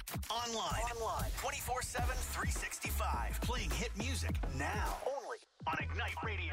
Online. 24/7, 365. Playing hit music now. Only on Ignite Radio.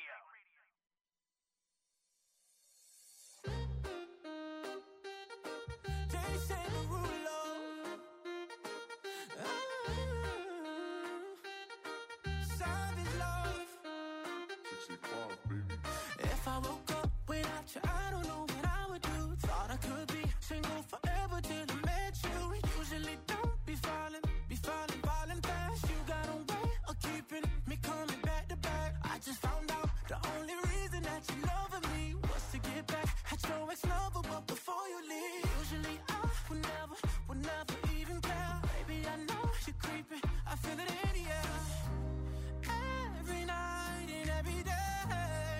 If I woke up without you, I don't know what I would do. Thought I could be single forever till I met you. Usually don't be falling fast. You got a way of keeping me coming back to back. I just found out the only reason that you loving me was to get back at your ex-lover, but before you leave, usually I would never even care. Baby, I know you're creeping, I feel it in the air. Every night and every day,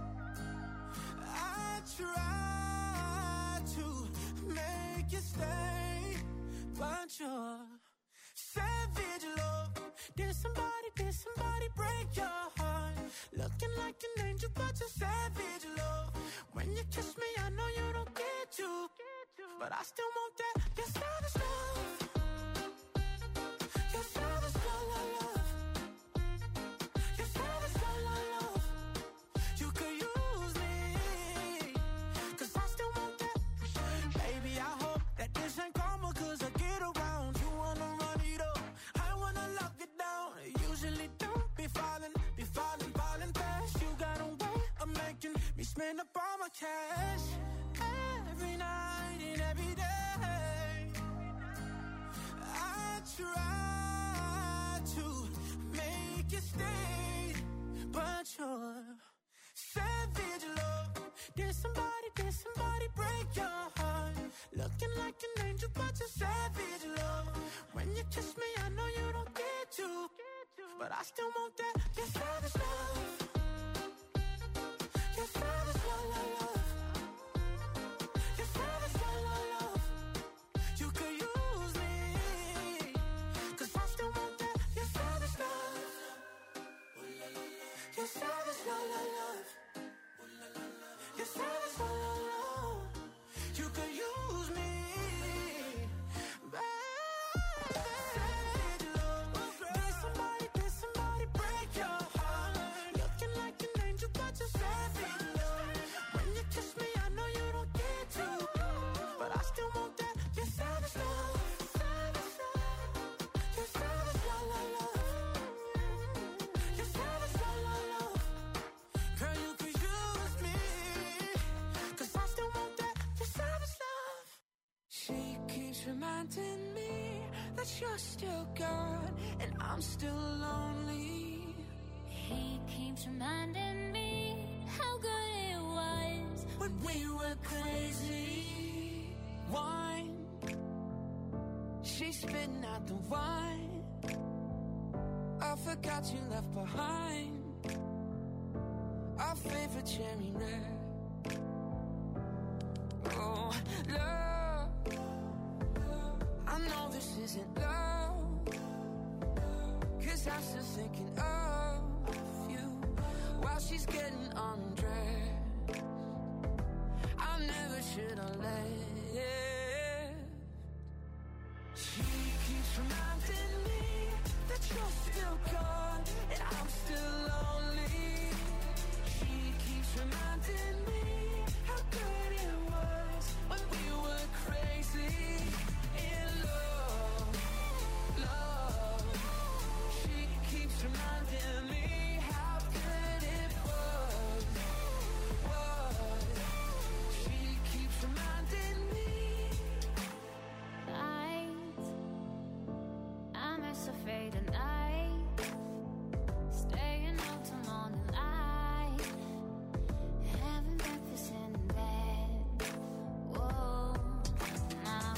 I try to make you stay, but you're savage love. Did somebody break your heart? Looking like an angel, but you're savage love. When you kiss me, I know you don't get to, but I still want that. You're savage love. You're savage love. You're savage love. You could use me, 'cause I still want that. Baby, I hope that this ain't karma, 'cause I get around. You wanna run it up, I wanna lock it down. Usually don't be falling fast. You got a way of making me spend up all my cash. Every night and every day, I try to make you stay, but you're savage love. Did somebody break your heart? Looking like an angel, but you're savage love. When you kiss me, I know you don't get to, but I still want that. You're savage love. You're savage love. You're savage love. You could use me, 'cause I still want that. You're savage love. You're savage love. You're savage love. You could use me, savage love. Did somebody break your heart? Looking like an angel, but you're savage love. When you kiss me, I know you don't get to, but I still want that. You're savage love. You're savage love. You're savage love. Girl, you could use me, 'cause I still want that. You're savage love. She keeps reminding me that you're still gone and I'm still lonely. He keeps reminding me how good it was When we were crazy, wine, she's spitting out the wine. I forgot you left behind our favorite cherry red. Oh, love, I know this isn't love, 'cause I'm still thinking of you while she's getting undressed. I never should have left. She keeps reminding me that you're still gone and I'm still lonely. She keeps reminding me how good it was when we were crazy in love. She keeps reminding me how good it was. She keeps reminding me. I miss a faded night, staying up till morning light, having breakfast in bed. Whoa, now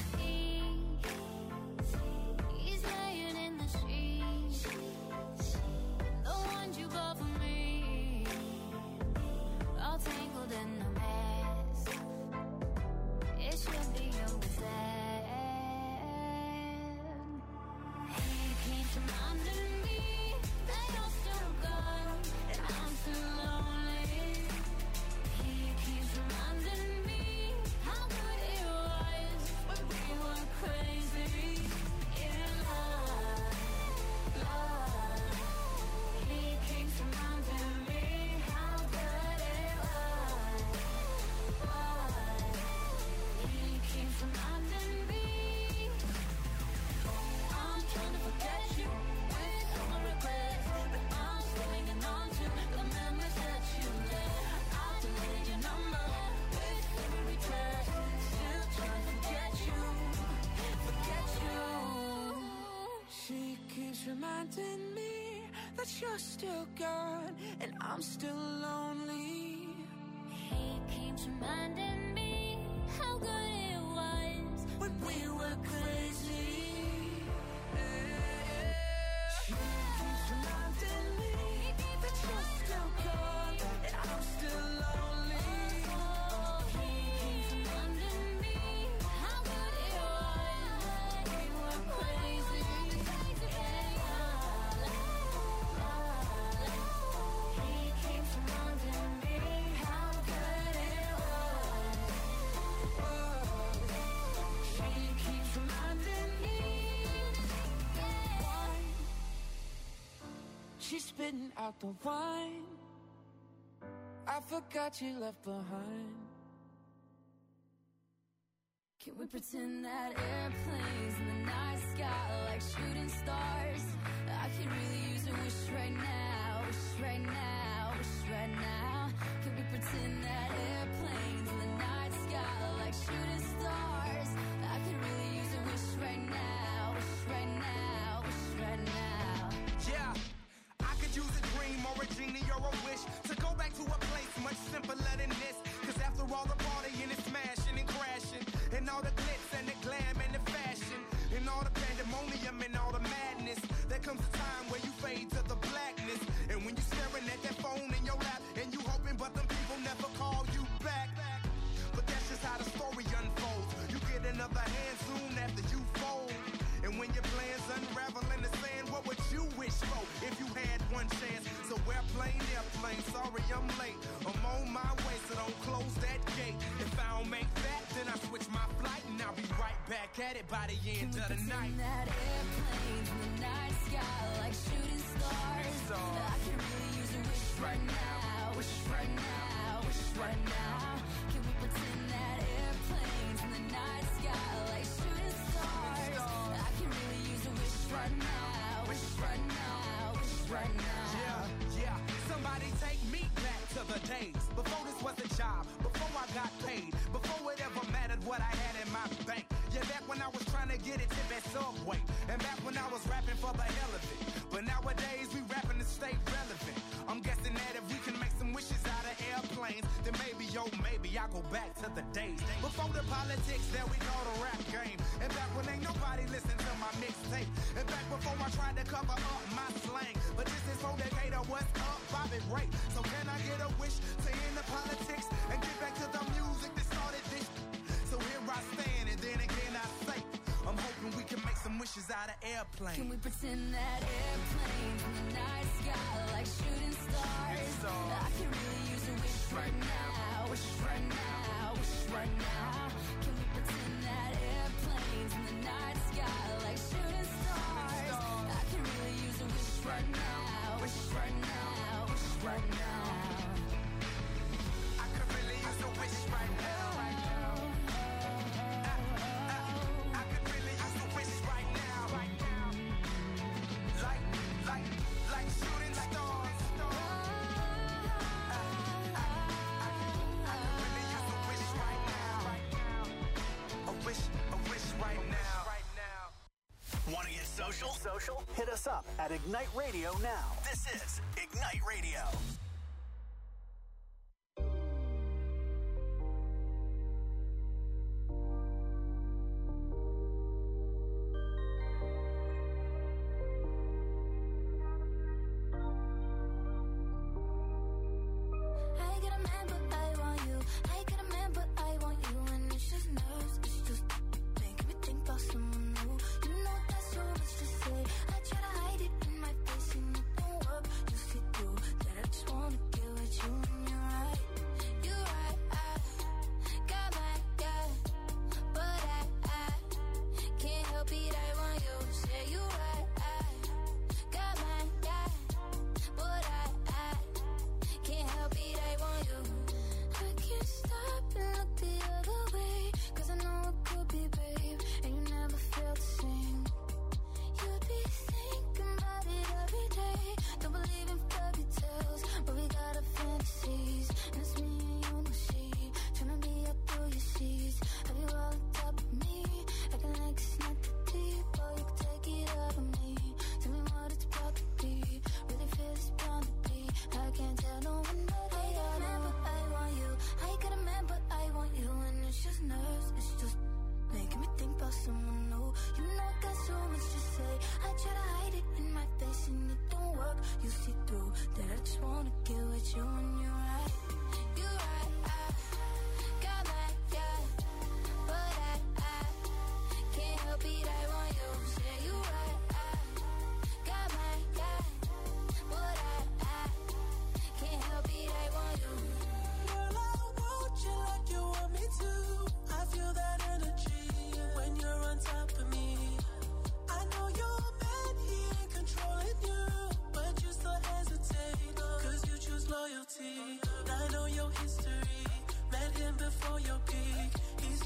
he's laying in the sheets, the ones you bought for me, all tangled in a mess. It should be over there. He keeps reminding me that you're still gone and I'm still lonely. He keeps reminding me how good it was when we were crazy you're still gone, and I'm still lonely. He keeps reminding me how good it was when we were crazy. She keeps reminding me that you're still gone, and I'm still lonely. He keeps reminding me how good it was when we were crazy. He keeps reminding me how good it was. She keeps reminding me. She's spitting out the wine I forgot you left behind. Can we pretend that airplanes in the night sky are like shooting stars? I could really use a wish right now, wish right now, wish right now. Can we pretend that airplanes in the night sky are like shooting stars? I could really use a wish right now, wish right now, wish right now. Yeah, I could use a dream or a genie or a wish to go back to a place much simpler than this. Cause after all the partying and smashing and crashing, and all the glitz and the glam and the fashion, and all the pandemonium and all the madness, there comes a time where you fade to the blackness. And when you staring at that phone in your lap, and you hoping but them people never call you back. But that's just how the story unfolds. You get another hand soon after you fold. And when your plans unravel in the sand, what would you wish for if you had one chance? So airplane, sorry I'm late. I'm on my way, so don't close that gate. If I don't make that, then I switch my flight, and I'll be right back at it by the end of the night. That airplanes in the night sky like shooting stars. I can really use a wish right now, wish right now, wish right now. Can we pretend that airplanes in the night sky like shooting stars? I can really use a wish right now, wish right now, wish right now. Yeah, somebody take me back to the days before this was a job, before I got paid, before it ever mattered what I had in my bank. Yeah, back when I was trying to get a tip at Subway, and back when I was rapping for the hell of it. But nowadays we rapping to stay relevant. I'm guessing that if we can make some wishes out of airplanes, then maybe, maybe I'll go back to the days before the politics that we call the rap game. And back when ain't nobody listened to my mixtape. And back before I tried to cover up my slang. But this is for Decatur, what's up, Bobby Ray. So can I get a wish to end the politics and get back to the music that started this? So here I stand, and then again I say, I'm hoping we can make some wishes out of airplanes. Can we pretend that airplanes in the night sky like shooting stars? I can really use a wish right now, wish right now, wish right now. Can we pretend that airplanes in the night sky like shooting stars? I can really use a wish right now, wish right now, wish right now. I could really use a wish right now. Like shooting stars. I could really use a wish right now. A wish right now. Want to get social? Hit us up at Ignite Radio now. This is Ignite Radio. I try to hide it in my face and it don't work. You see through that I just want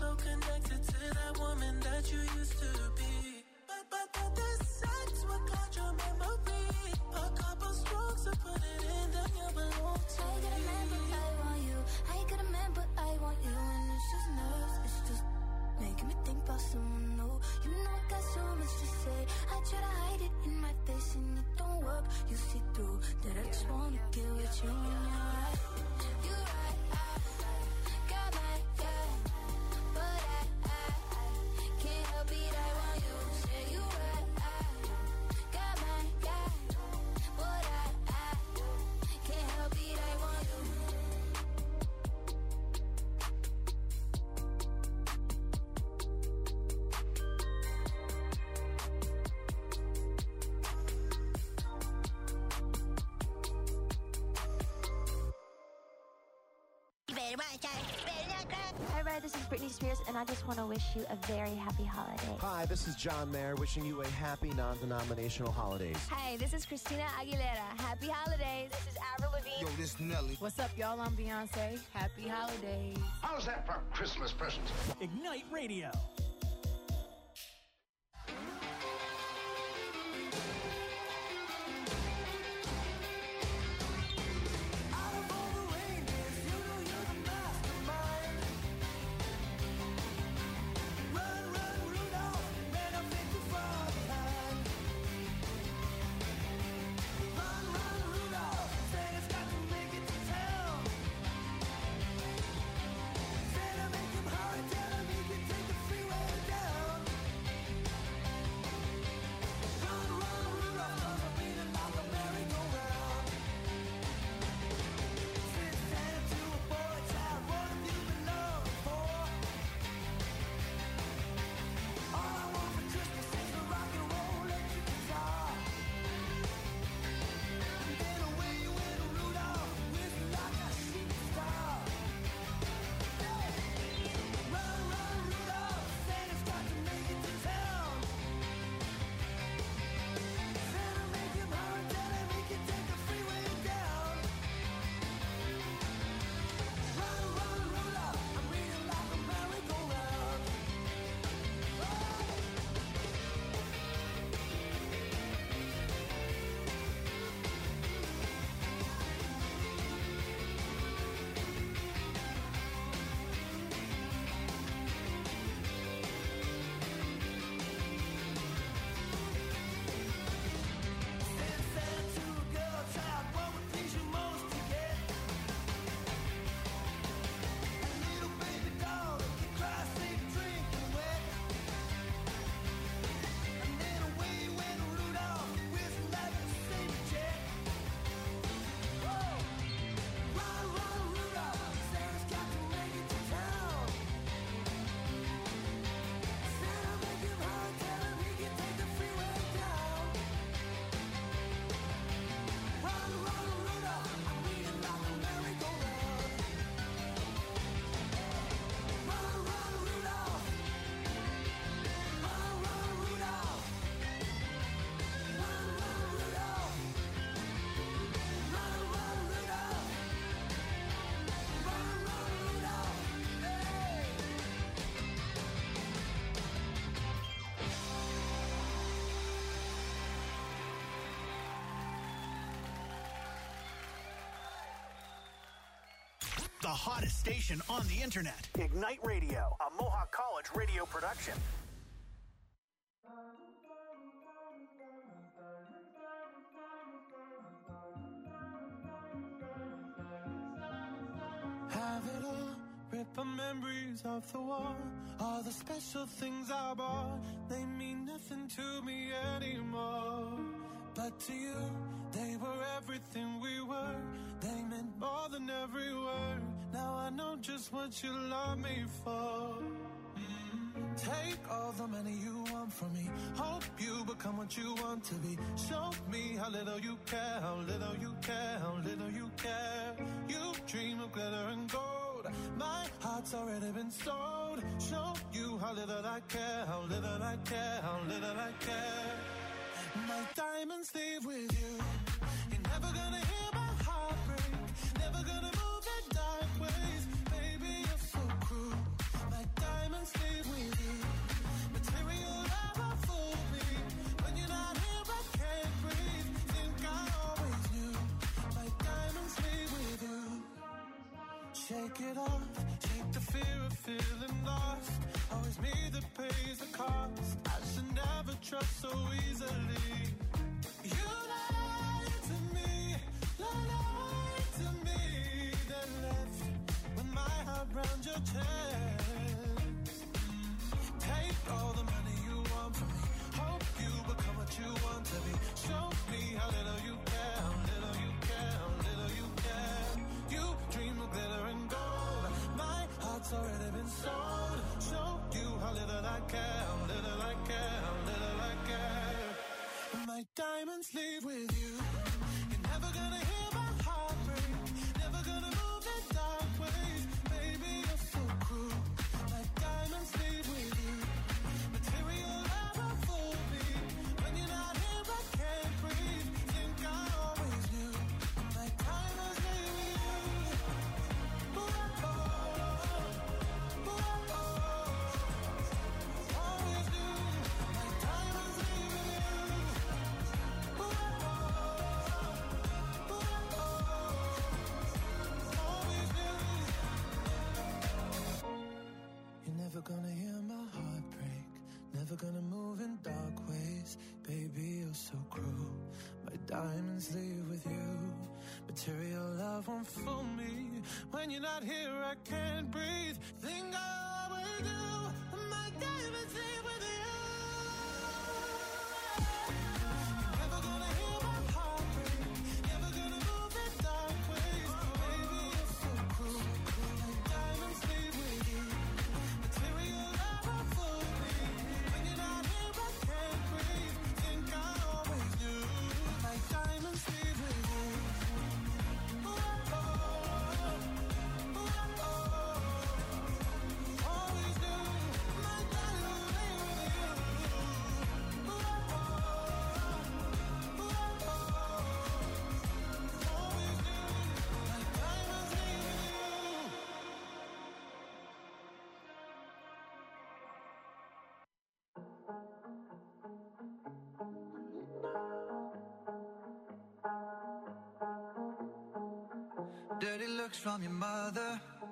so connected to that woman that you used to be. But the sex will cloud your memory. A couple strokes to put it in, then you belong to me. I get a man, but I want you. I get a man, but I want you. And it's just nerves, it's just making me think about someone new. You know I got so much to say. I try to hide it in my face and it don't work. You see through that I just wanna get with you. And you're right, got my guy, but I can't help it. I want you. Say you right, got my guy, but I can't help it. I want you. Hi, Red. This is Britney Spears, and I just want to wish you a very happy holiday. Hi, this is John Mayer, wishing you a happy non-denominational holidays. Hey, this is Christina Aguilera. Happy holidays. This is Avril Lavigne. Yo, this Nelly. What's up, y'all? I'm Beyonce. Happy holidays. How's that for Christmas present? Ignite Radio. The hottest station on the internet. Ignite Radio, a Mohawk College radio production. Have it all, rip the memories off the wall. All the special things I bought, they mean nothing to me anymore. But to you, they were everything we were. They meant more than every word. Now I know just what you love me for. Take all the money you want from me. Hope you become what you want to be. Show me how little you care, how little you care, how little you care. You dream of glitter and gold. My heart's already been sold. Show you how little I care, how little I care, how little I care. My diamonds leave with you. You're never gonna hear my heart break. Never gonna move in dark ways. Baby, you're so cruel. My diamonds shake it off, shake the fear of feeling lost. Always me that pays the cost. I should never trust so easily. You lied to me, then left with my heart round your chest. Take all the money you want from me, hope you become what you want to be. Show me how little you care, how little you care, how little you care. You dream of glitter and gold, my heart's already been sold. Show you how little I care, how little I care, how little I care. And my diamonds leave with you. You're never gonna hear my heart break, never gonna move in dark ways. Baby, you're so cruel. My diamonds leave with you. Material love will fool me. When you're not here, I can't breathe. Think I always knew. My diamonds leave with you. Ooh, oh, oh, ooh, oh, oh. Always knew. My diamonds leave with you. Ooh, oh, oh, ooh, oh, oh. Always knew. You're never gonna hear my heart break, never gonna move in dark ways. Baby, you're so cruel. My diamonds leave with you. Material love won't fool me. When you're not here, I can't breathe. Think I always do. My diamonds leave with you. You're never gonna hear my heart break, never gonna move in dark ways. Baby, you're so cruel. My diamonds leave with you. Material love won't fool me. When you're not here, I can't breathe. Think I always knew. My diamonds leave with you. Ooh, oh, oh, ooh, oh, oh. Always knew. My diamonds leave with you. Ooh, oh, oh, ooh, oh, oh. Always knew. My diamonds leave with you. Dirty looks from your mother.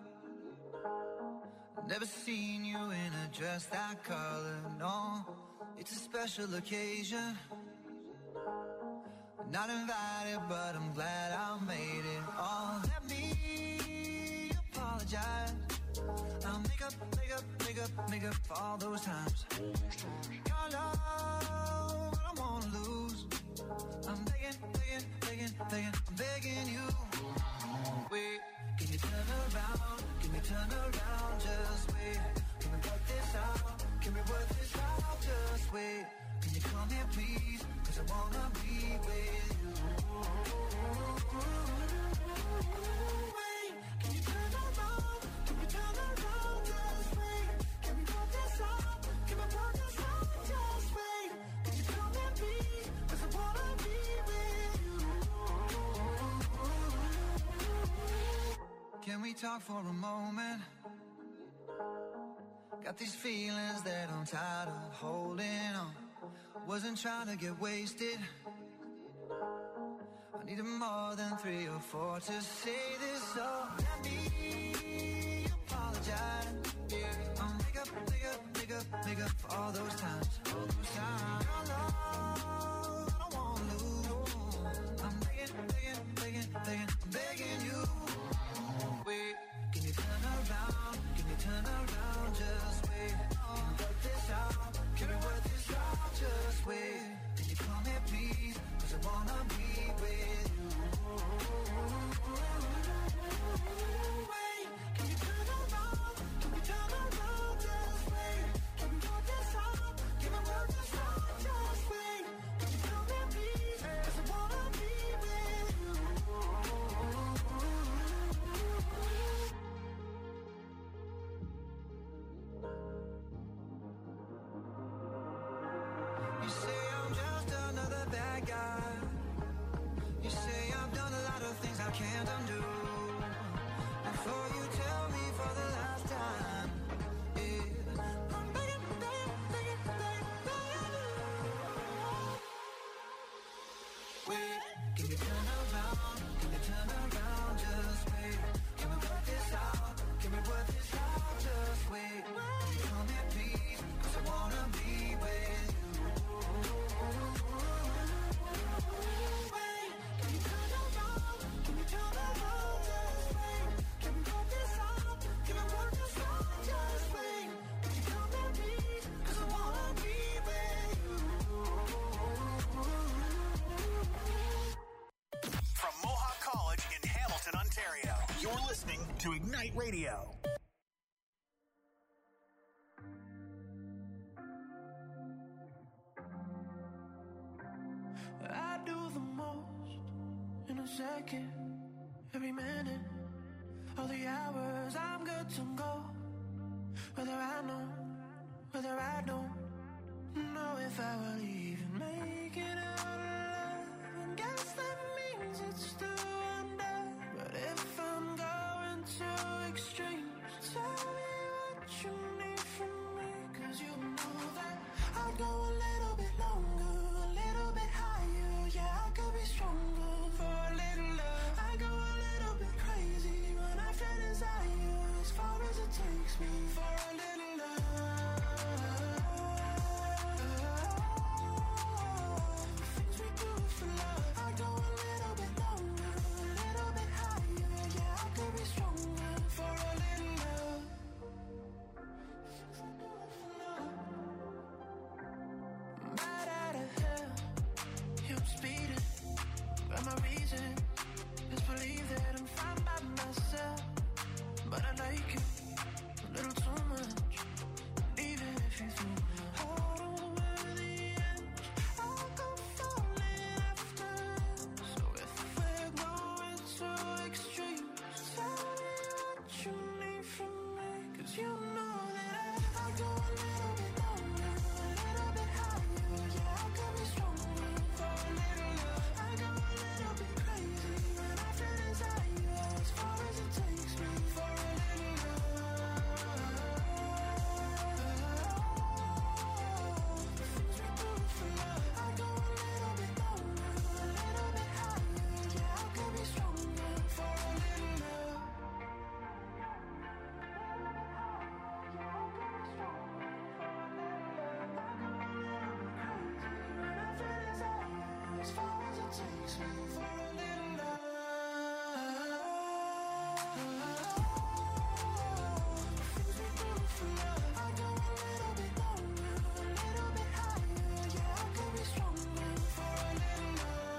Never seen you in a dress that color, no. It's a special occasion. Not invited, but I'm glad I made it. Oh, let me apologize. I'll make up for all those times. Your love, I don't wanna lose. I'm begging, I'm begging you. Wait, can you turn around? Can you turn around? Just wait. Can we work this out? Can we work this out? Just wait. Can you come here, please? 'Cause I wanna be with you. Wait, can you turn around? Can you turn around? Just wait. Can we work this out? Can we work this out? Just wait. Can you come here, please? 'Cause I wanna be with you. Can we talk for a moment? Got these feelings that I'm tired of holding on. Wasn't trying to get wasted. I needed more than 3 or 4 to say this, so let me apologize. Yeah, I'll make up for all those times. Your love, I don't wanna lose. I'm begging, I'm begging you. Wait, can you turn around? Can you turn around? Just wait. Can we work this out? Can we work this out? Just wait. Can you come here, please? 'Cause I wanna be with you. to Ignite Radio. I do the most in a second, every minute, all the hours I'm good to go. Whether I know, whether I don't know if I will even make it out alive. And guess that means it's still under. But if I'm going to extremes, tell me what you need from me. Cause you know that I'd go a little bit longer, a little bit higher. Yeah, I could be stronger for a little love. I go a little bit crazy when I feel desire, as far as it takes me for a little love. Things we do for love. I go a little bit longer, a little bit higher. Yeah, I could be stronger for a little love. Right out of hell, yeah, I'm speeding. But my reason is believe that I'm fine by myself. But I like it a little too much. Even if you think I don't know the end, I'll go falling after. So if we're going to extremes, tell me what you need from me. Cause you know that I go a little bit longer, a little bit higher. Yeah, I could be stronger for a little love. I go a little bit crazy when I feel desire, as far as it takes me for a little love. The things we do for love. I go a little bit longer, a little bit higher. Yeah, I could be stronger for a little love. As far as it takes me for a little love. Things we do for love. I go a little bit longer, a little bit higher. Yeah, I could be stronger for a little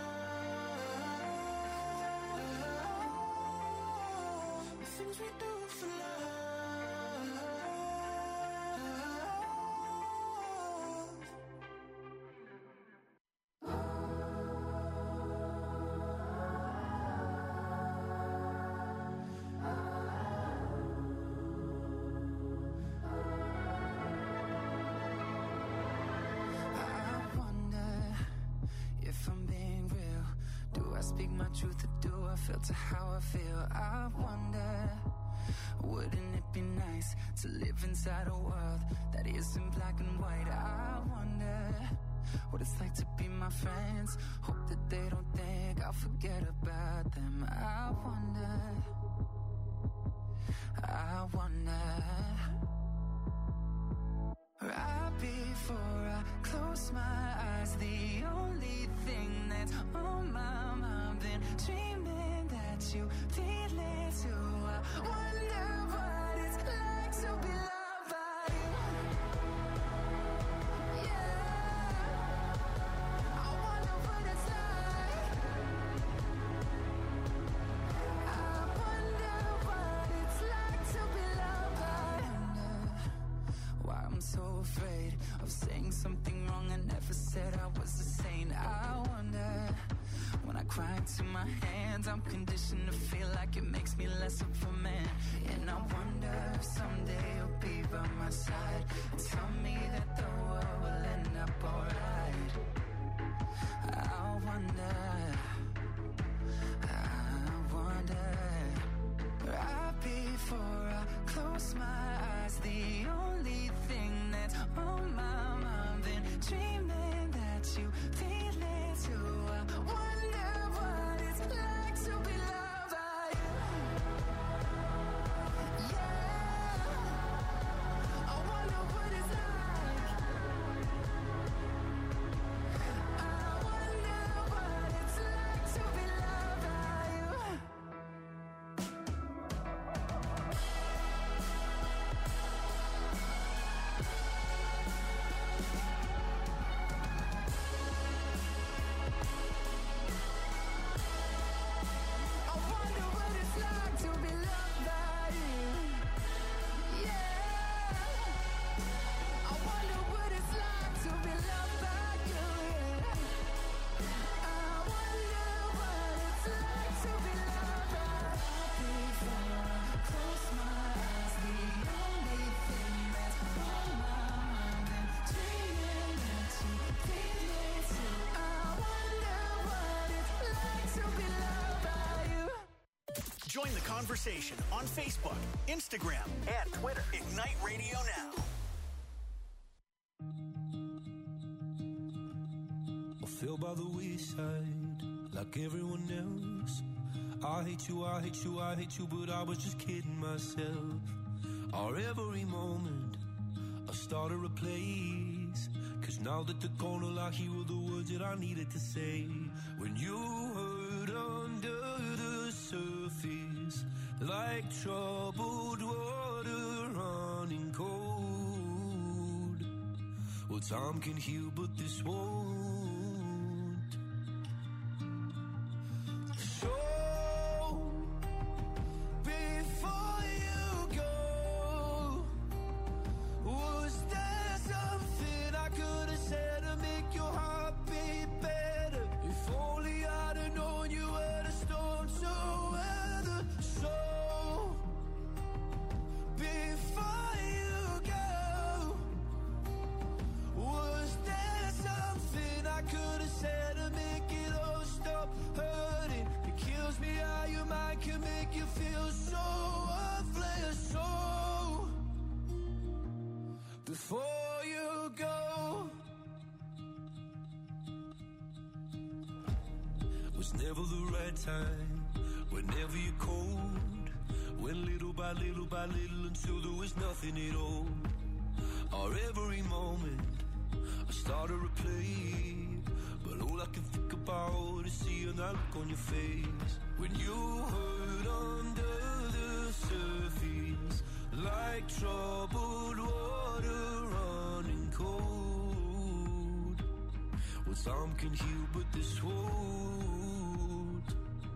love. The things we do for love. I wonder if I'm being real. Do I speak my truth or do I filter how I feel? I wonder, wouldn't it be nice to live inside a world that isn't black and white? I wonder what it's like to be my friends. Hope that they don't think I'll forget about them. I wonder, right before I close my eyes, the only thing that's on my mind, been dreaming that you feel it too. I wonder what it's like to be loved by you. Yeah, I wonder what it's like. I wonder what it's like to be loved by you. Why I'm so afraid of saying something wrong I never said. I was a saint. I wonder, when I cry into my hands, I'm conditioned to feel like it makes me less of a man. And I wonder if someday you'll be by my side and tell me that the world will end up alright. I wonder, right before I close my eyes, the only thing that's on my mind, been dreaming that you feel it too. I wonder what it's like to be loved by you. Join the conversation on Facebook, Instagram, and Twitter. Ignite Radio Now. I feel by the wayside like everyone else. I hate you, I hate you, I hate you, but I was just kidding myself. Our every moment I started a place, 'cause now that they're gone, all I hear were the words that I needed to say. When you hurt under the surface, like troubled water running cold. Well, time can heal, but this won't. So before you go, was there something I could have said to make your heart beat better? If only I'd have known you were the storm to weather. So before you go, was there something I could have said to make it all stop hurting? It kills me how your mind can make you feel so worthless. So before you go, was never the right time, whenever you're cold. Went little by little by little until there was nothing at all. Our every moment I started to play, but all I can think about is seeing that look on your face. When you hurt under the surface, like troubled water running cold. Well, some can heal, but this won't.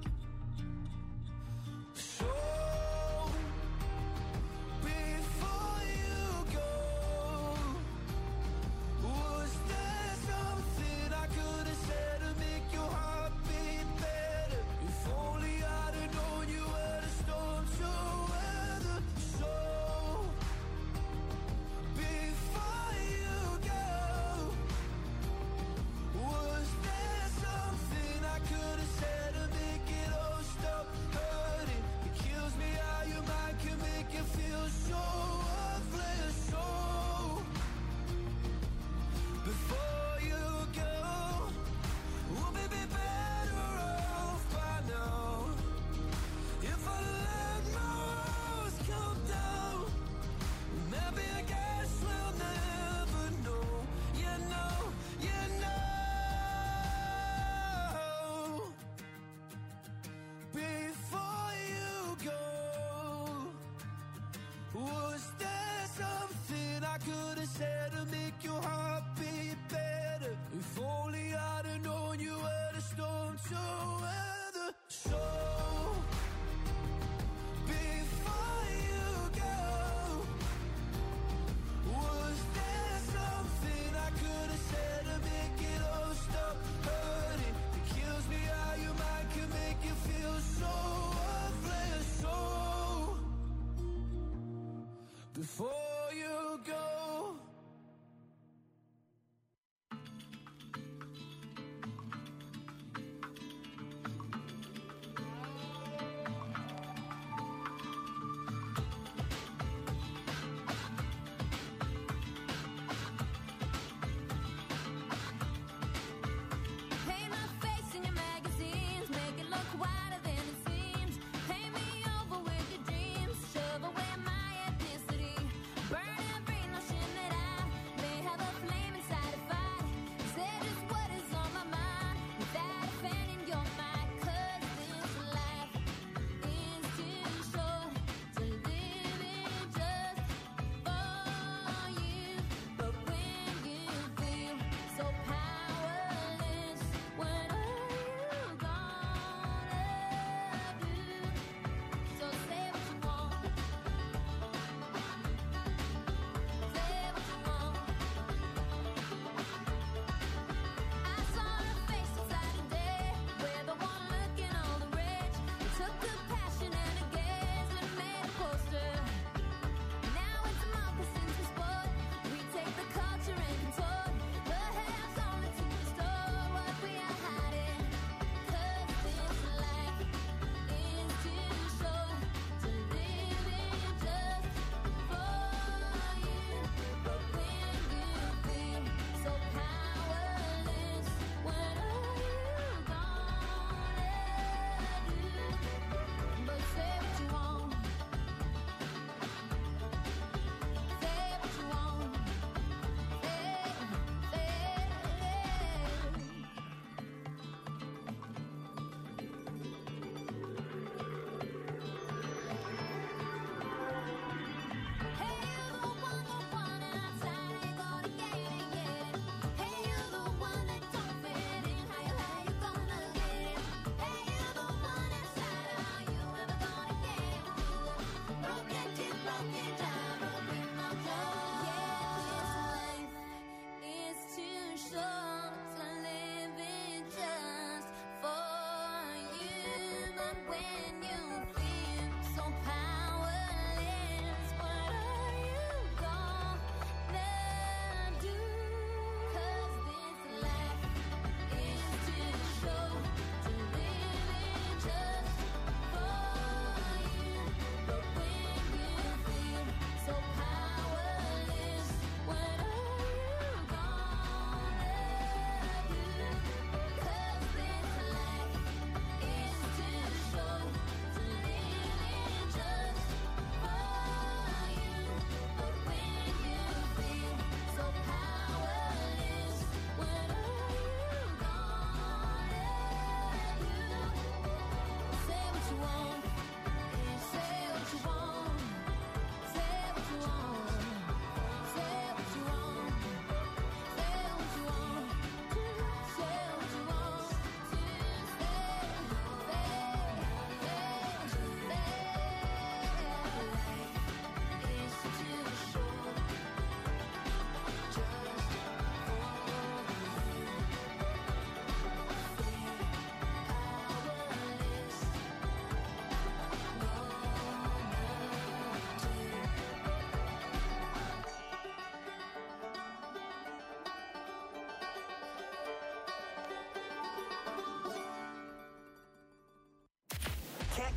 So before you go, was there something I could have said to make your heart beat better? If only I'd have known you were the storm to weather. So before you go, was there something I could have said to make it all stop hurting? It kills me how your mind can make you feel so worthless. So before you go, we'll be better off by now. If I let my walls come down, maybe I guess we'll never know. You know, you know. Before you go, was there something I could have said to make your heart beat better? If only I'd have known you were the storm to weather. So before you go, was there something I could have said to make it all stop hurting? It kills me how your mind can make you feel so worthless. So before you go. Paint my face in your magazines, make it look wider than it seems. Paint me over with your dreams, shove away my ethnicity.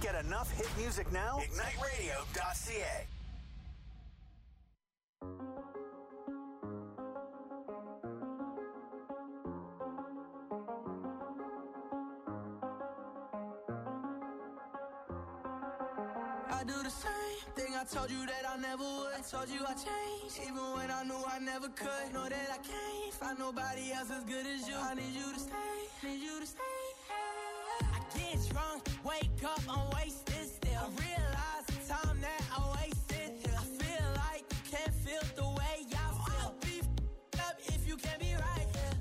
Get enough hit music now? IgniteRadio.ca. I do the same thing I told you that I never would. I told you I changed, even when I knew I never could. Know that I can't find nobody else as good as you. I need you to stay, need you to stay. I get drunk, wake up, I'm wasted still. I realize the time that I wasted here. I feel like you can't feel the way I feel. I'll be up if you can't be right here.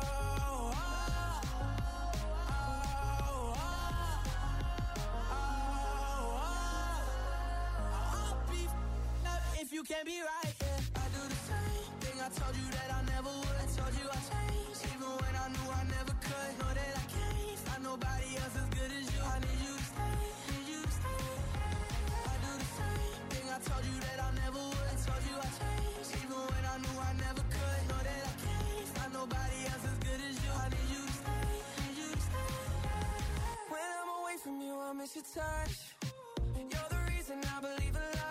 If you can't be right, yeah. I do the same thing I told you that I never would. I told you I changed, even when I knew I never could. Know that I can't find nobody else as good as you. I need you to stay, need you to stay. I do the same thing I told you that I never would. I told you I changed, even when I knew I never could. Know that I can't find nobody else as good as you. I need you to stay, need you to stay. When I'm away from you, I miss your touch. You're the reason I believe in love.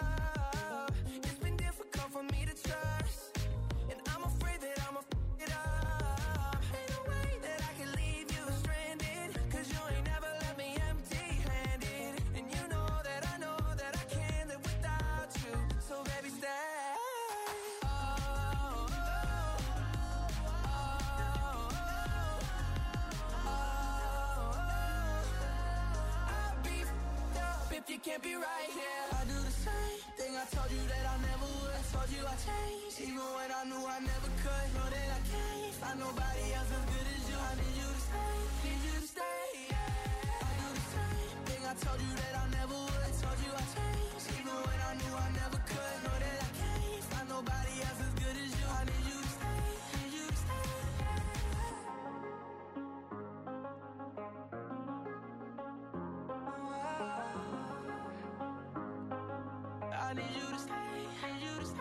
For me to trust, and I'm afraid that I'ma f it up. Ain't no way that I can leave you stranded, cause you ain't never left me empty-handed. And you know that I can't live without you. So baby, stay. I'll be f***ed up if you can't be right here. I do the same thing I told you that I never would. I told you I changed, even when I knew I never could. Know that I can't find nobody else as good as you. I need you to stay, need you to stay. I do the same thing I told you that I never would. I told you I changed, even when I knew I never could. Know that I can't find nobody else as good as you. I need you to stay, need you to stay. I need you to stay, need you to stay.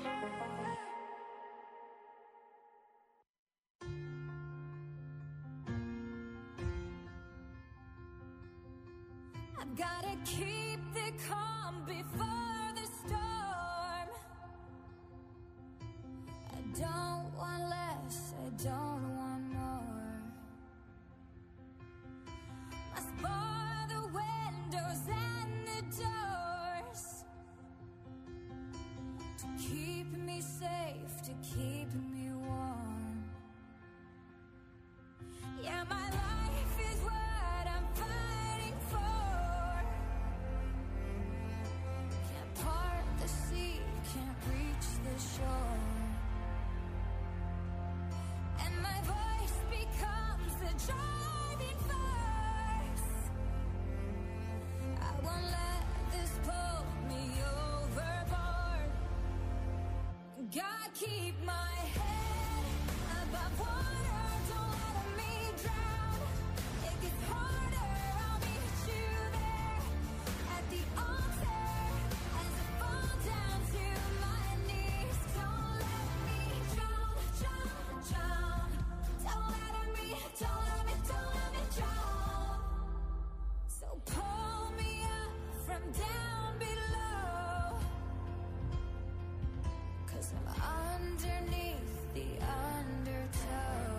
I've gotta keep the calm before the storm. I don't want less, I don't want more. Must bar the windows and the doors to keep me safe, to keep me warm. Yeah, my life is what I'm fighting for. Can't part the sea, can't reach the shore. And my voice becomes the driving force. I won't let this pull me overboard. God, keep my head above water, don't let me drown. It gets harder, I'll meet you there at the altar as I fall down to my knees. Don't let me drown, drown, drown. Don't let me drown. So pull me up from down below, 'cause I'm underneath the undertow.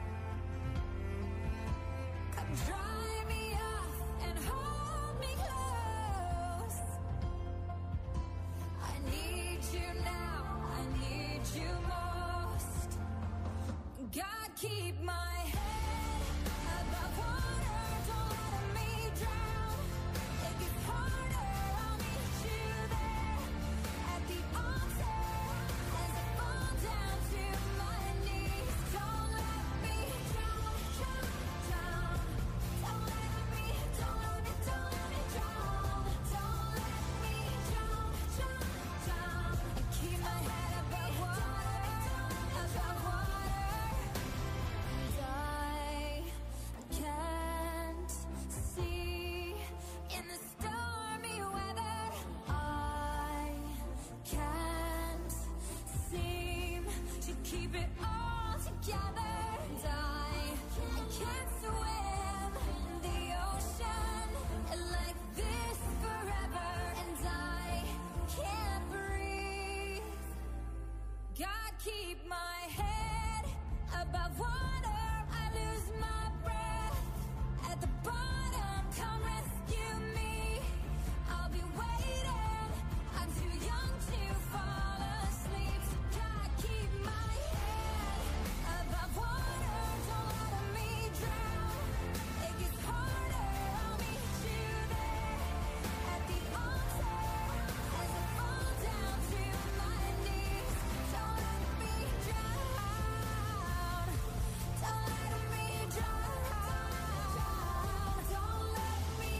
Come dry me off and hold me close. I need you now, I need you most. God, keep my head above water, don't let me drown. It gets harder, I'll meet you there at the altar as I fall down to my knees. Don't let me drown, drown, drown. Don't let me drown. Don't let me drown, drown, drown. And keep my head above water, above water. keep my head above water. I lose my breath at the bottom. Come rescue me. I'll be waiting. I'm too young to fall asleep. So gotta keep my head above water. Don't let me drown. It gets harder. I'll meet you there at the altar as I fall down to my knees. Don't let me drown. Don't let me drown. Don't let me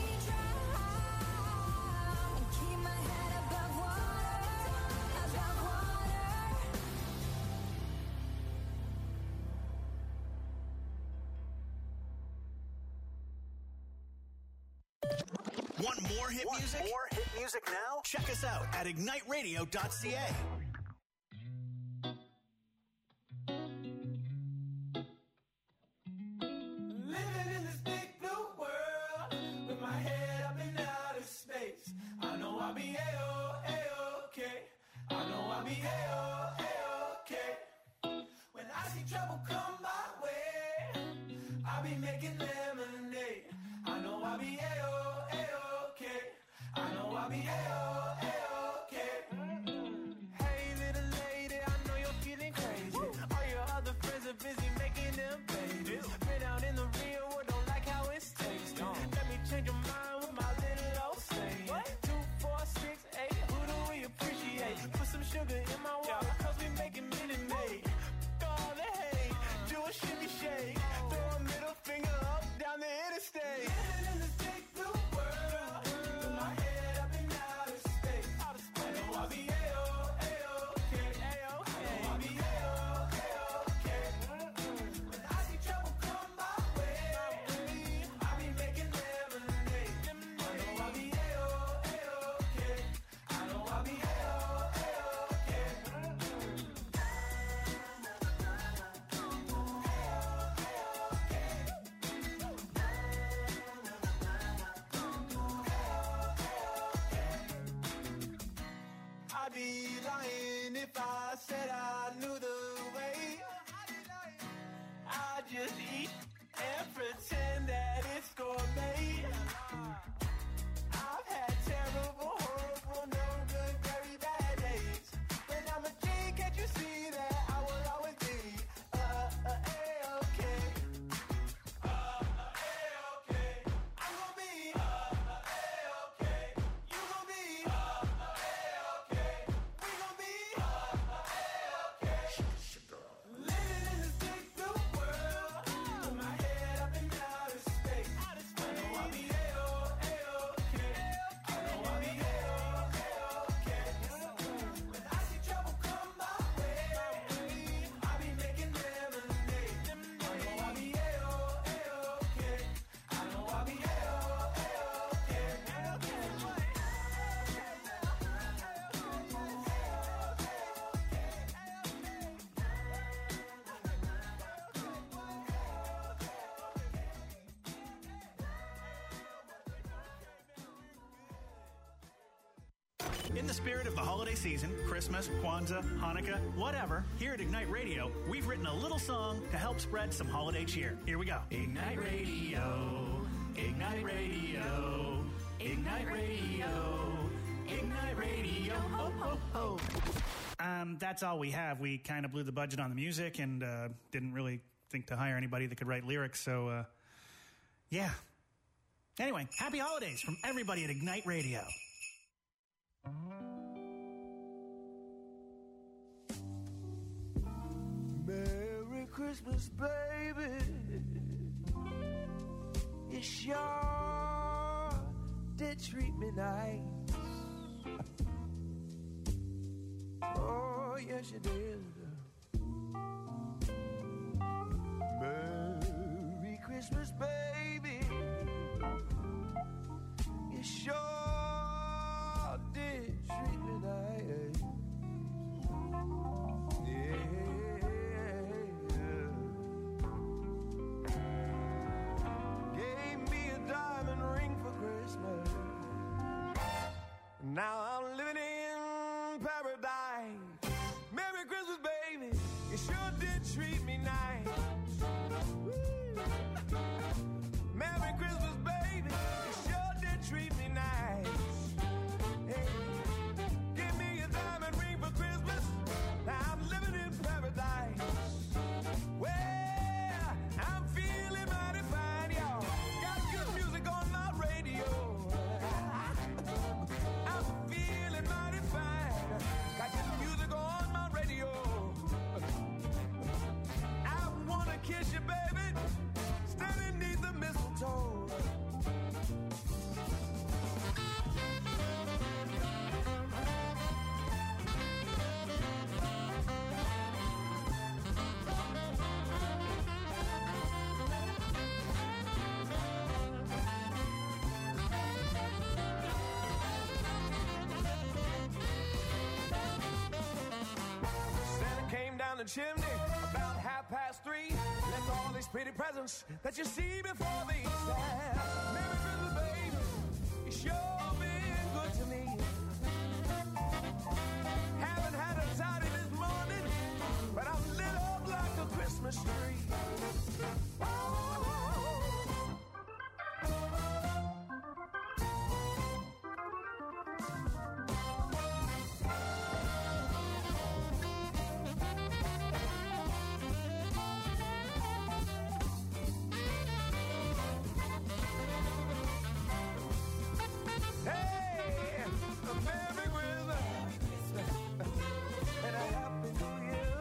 drown. And keep my head above water. Above water. Want more hit music? More hit music now? Check us out at igniteradio.ca. Living in this big blue world with my head up in outer space. I know I'll be A-okay. I know I'll be A-okay. When I see trouble come my way, I'll be making lemonade. I know I'll be A-okay. I know I'll be A-okay. Hey little lady, I know you're feeling crazy. All your other friends are busy making them babies. Been out in the real world, don't like how it tastes. Let me change your mind with my little old saying. 2, 4, 6, 8, who do we appreciate? Put some sugar in my water, cause we making Minute Maid. All the hate, do a shimmy shake. Throw a middle finger up down the interstate. Living in this big blue world with my head up in outer space. I know I'll be A-okay. I know I'll be A-okay. When I see trouble come my way, I'll be making lemonade. I know I'll be A-okay. I know I'll be A-okay. I'd be lying if I said I knew the way. I just eat and pretend that it's gourmet. I've had terrible, horrible, no good, very bad days. When I'm a king, can't you see that I will always be A-okay. A-okay. I'm gonna be A-okay. You gonna be A-okay. We gonna be A-okay. Living in this big blue world with my head up in outer space. I know I'll be A-okay. I know I'll be A-okay. When I see trouble come my way, I'll be making lemonade. I know I'll be A-okay. I know I'll be A-okay. In the spirit of the holiday season, Christmas, Kwanzaa, Hanukkah, whatever, here at Ignite Radio, we've written a little song to help spread some holiday cheer. Here we go. Ignite Radio, Ignite Radio, Ignite Radio, Ignite Radio, ho, ho, ho. That's all we have. We kind of blew the budget on the music and didn't really think to hire anybody that could write lyrics, so, yeah. Anyway, happy holidays from everybody at Ignite Radio. Merry Christmas, baby. You sure did treat me nice. Oh, yes, you did. Merry Christmas, baby. You sure did treat me nice. Gave me a diamond ring for Christmas. Now I'm living in paradise. Merry Christmas, baby. sure did treat me nice. Merry Christmas, baby, you sure did treat me nice. Hey, give me a diamond ring for Christmas. Now I'm living in paradise. Well, I'm feeling mighty fine, y'all. Got good music on my radio. I'm feeling mighty fine. Got good music on my radio. I wanna kiss you, baby, standing neath the mistletoe. Santa came down the chimney about 3:30. Left all these pretty presents that you see before they stand. Merry Christmas, baby, you sure been good to me. Haven't had a toddy this morning, but I'm lit up like a Christmas tree. Hey, a Merry Christmas and a Happy New Year.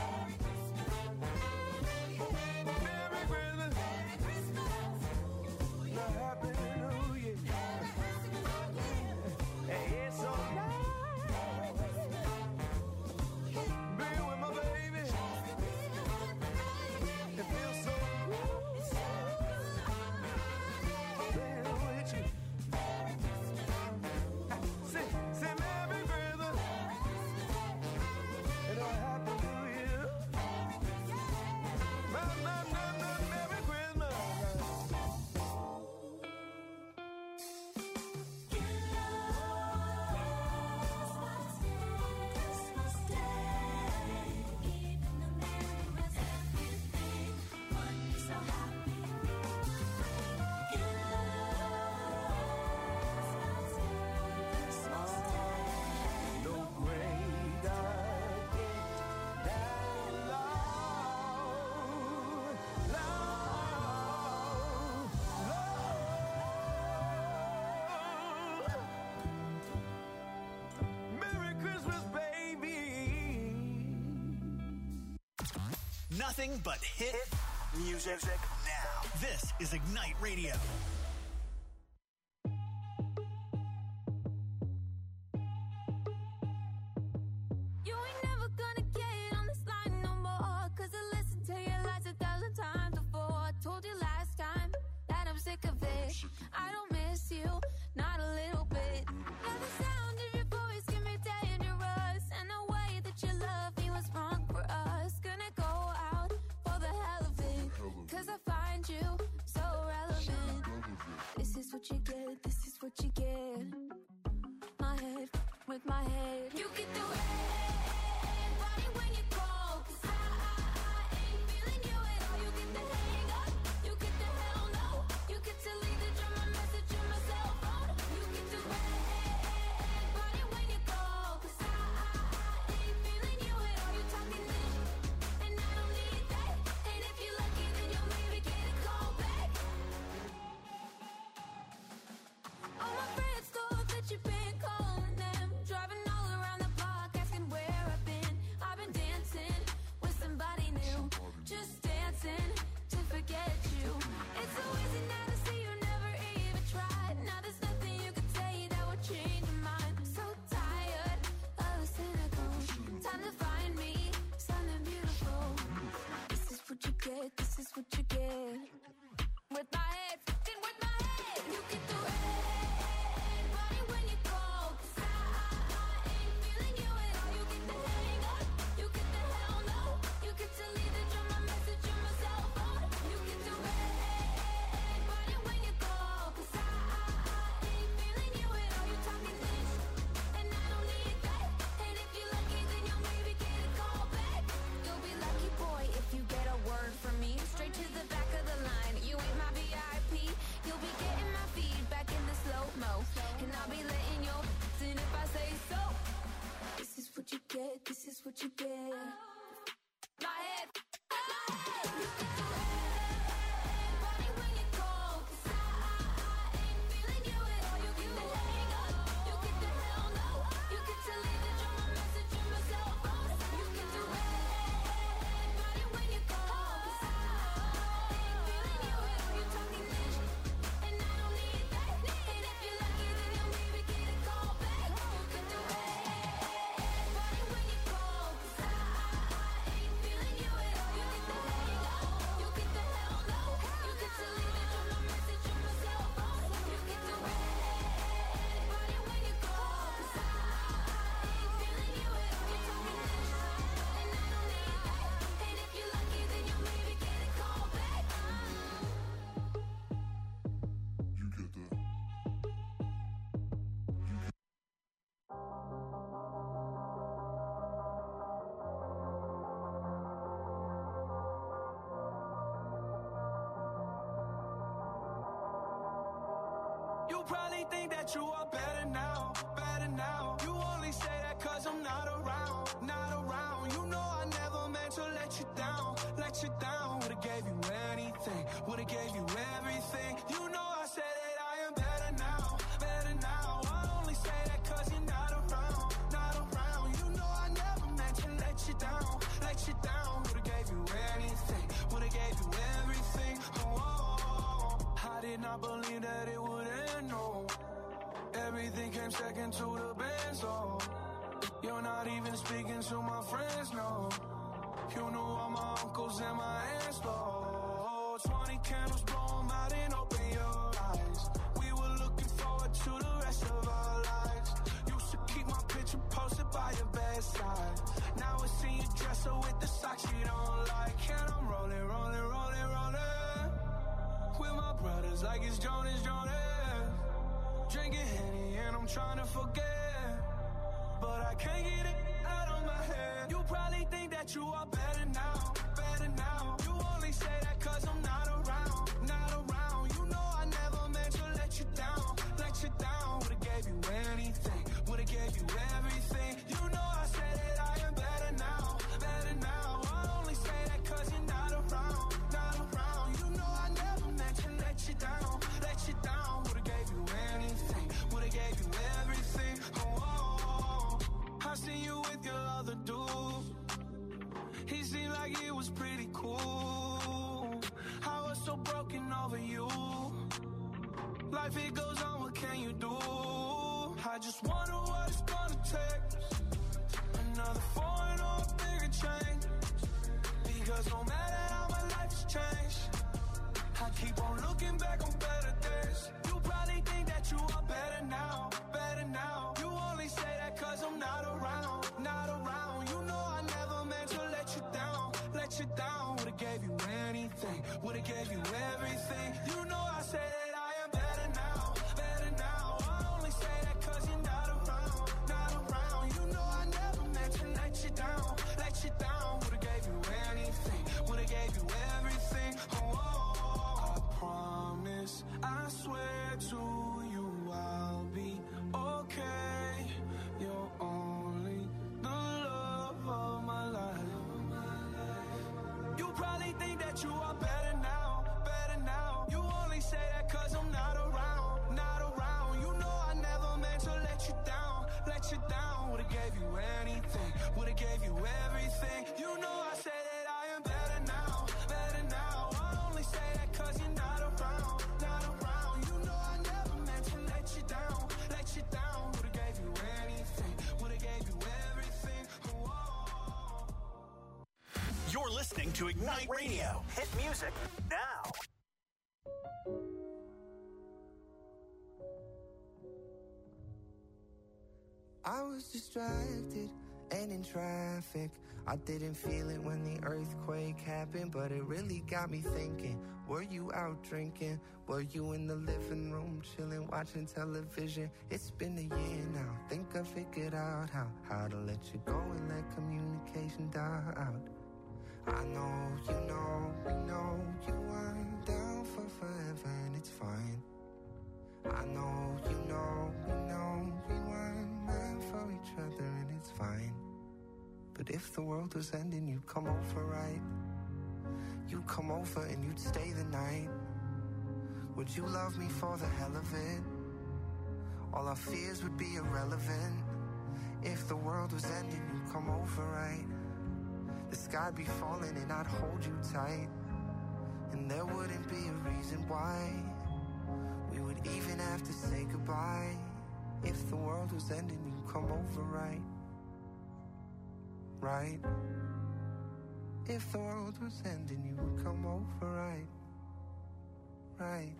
Merry Christmas and a Happy New Year. Hey, it's so nice being with my baby. It feels so good being with you. Say Merry Christmas and a Happy New Year. Merry Christmas. No greater gift than love, love, love. Merry Christmas, baby. Nothing but hit music now. This is Ignite Radio. You ain't never gonna get on this line no more. 'Cause I listened to your lies 1,000 times before. I told you last time that I'm sick of it. I don't miss you, not a little bit. Now the sound of your voice can be dangerous. And the way that you love me was wrong for us. Gonna go out for the hell of it. 'Cause I find you so relevant. This is what you get, this is what you get. My head with my head. You get the red body when you call. 'Cause I ain't feeling you at all. You get the hang up, you get the hell no. You get to leave the drama message on my cell phone. You get the red body when you call. 'Cause I ain't feeling you at all. You talking this, and I don't need that. And if you're lucky, then you'll maybe get a call back. All my friends thought that you've been calling them, driving all around the block, asking where I've been. I've been dancing get, this is what you get. My head. You probably think that you are better now, better now. You only say that cause I'm not around, not around. You know I never meant to let you down, let you down. Would've gave you anything, would've gave you everything. You know I said that I am better now, better now. I only say that cause you're not around, not around. You know I never meant to let you down, let you down. Would've gave you anything, would've gave you everything. Oh, I did not believe that it would end, no. Everything came second to the band, so you're not even speaking to my friends, no. You knew all my uncles and my aunts, no. 20 candles, blow 'em out and open your eyes. We were looking forward to the rest of our lives. Used to keep my picture posted by your bedside. Now I see you dresser with the socks you don't like. And I'm rolling, rolling, rolling, rolling with my brothers like it's Jonas, Jonas. Drinking Henny and I'm trying to forget, but I can't get it out of my head. You probably think that you are better now, better now. You only say that cause I'm not around, not around. You know I never meant to let you down, let you down. Would've gave you anything, would've gave you everything. You know I said that I am better now, better now. I only say that cause you're not around, not around. You know I never meant to let you down, let you down. Would've gave you anything, would've gave you everything. Oh, I seen you with your other dude. He seemed like it was pretty cool. I was so broken over you. Life it goes on, what can you do? I just wonder what it's gonna take. Another foreign or a bigger change. Because no matter how my life has changed, I keep on looking back on better days. You probably think that you are better now, better now. You only say that cause I'm not around, not around. You know I never meant to let you down, let you down. Would've gave you anything, would've gave you everything. You know I said that I am better now, better now. I only say that cause you're not around, not around. You know I never meant to let you down, let you down. Would've gave you anything, would've gave you everything. Oh, I promise, I swear to you I'll be okay. You're only the love of my life. You probably think that you are better now, better now. You only say that cause I'm not around, not around. You know I never meant to let you down, let you down. Would've gave you anything, would've gave you everything. You know I say that I am better now, better now. I only say that cause you're not around, not around. You know I never meant to let you down, let you down. Would've gave you anything, would've gave you everything. Whoa. You're listening to Ignite Radio. Hit music now. I was distracted and in traffic. I didn't feel it when the earthquake happened, but it really got me thinking. Were you out drinking? Were you in the living room chilling, watching television? It's been a year now. Think I figured out how to let you go and let communication die out. I know, you know, we know you weren't down for forever and it's fine. I know, you know, we know we weren't meant for each other and it's fine. But if the world was ending, you'd come over, right? You'd come over and you'd stay the night. Would you love me for the hell of it? All our fears would be irrelevant. If the world was ending, you'd come over, right? The sky'd be falling and I'd hold you tight. And there wouldn't be a reason why we would even have to say goodbye. If the world was ending, you'd come over, right? Right? If the world was ending, you would come over, right? Right?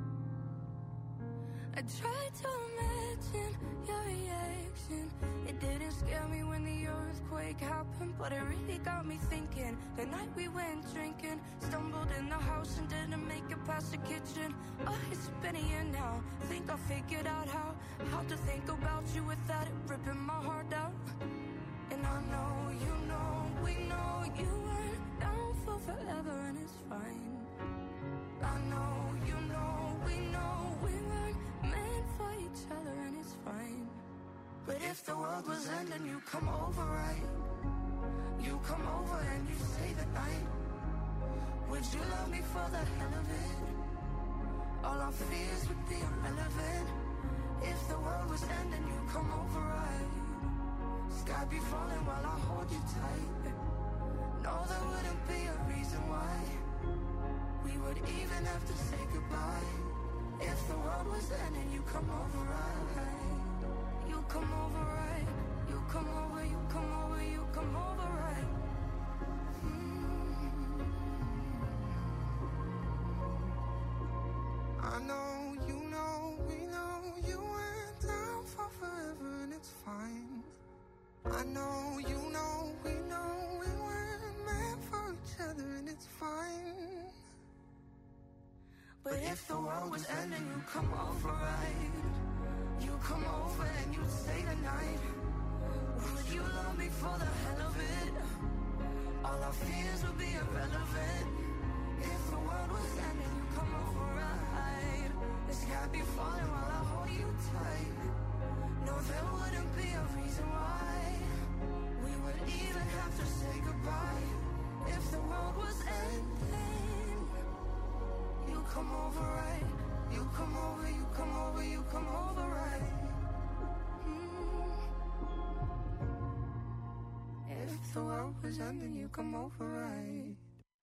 I tried to imagine your reaction. It didn't scare me when the earthquake happened, but it really got me thinking. The night we went drinking, stumbled in the house and didn't make it past the kitchen. Oh, it's been a year now. Think I figured out how to think about you without it ripping my heart out. And I know, you know, we know you weren't down for forever, and it's fine. I know, you know, we know we weren't meant for each other, and it's fine. But if the world was ending, you come over, right? You come over and you stay the night. Would you love me for the hell of it? All our fears would be irrelevant. If the world was ending, you come over, right? Sky be falling while I hold you tight. No, there wouldn't be a reason why we would even have to say goodbye. If the world was ending, you come over, right? You come over, right? You come over, you come over, you come over, right? I know, you know, we know you went down for forever, and it's fine. I know, you know, we know we weren't meant for each other, and it's fine. But if the world was ending, you come over, right? You come over and you stay the night. Would you love me for the hell of it? All our fears would be irrelevant. If the world was ending, you come over, right? The sky be falling while I hold you tight. No, there wouldn't be a reason why we would even have to say goodbye. If the world was ending, you come over, right? You come over, you come over, you come over, right? If the world was ending, you come over, right?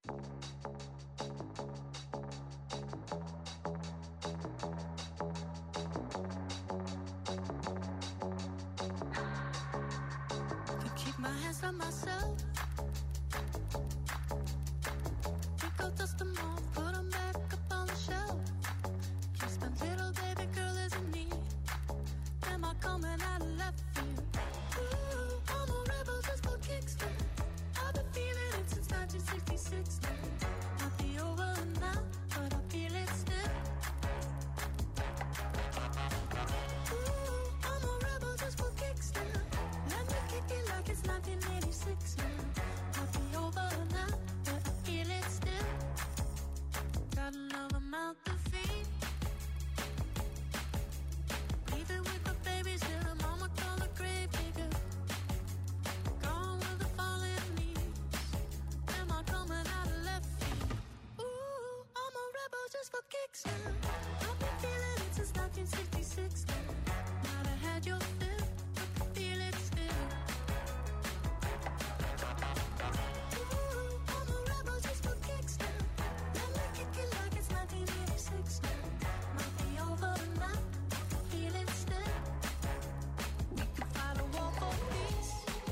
To keep my hands on myself, take out dust them off.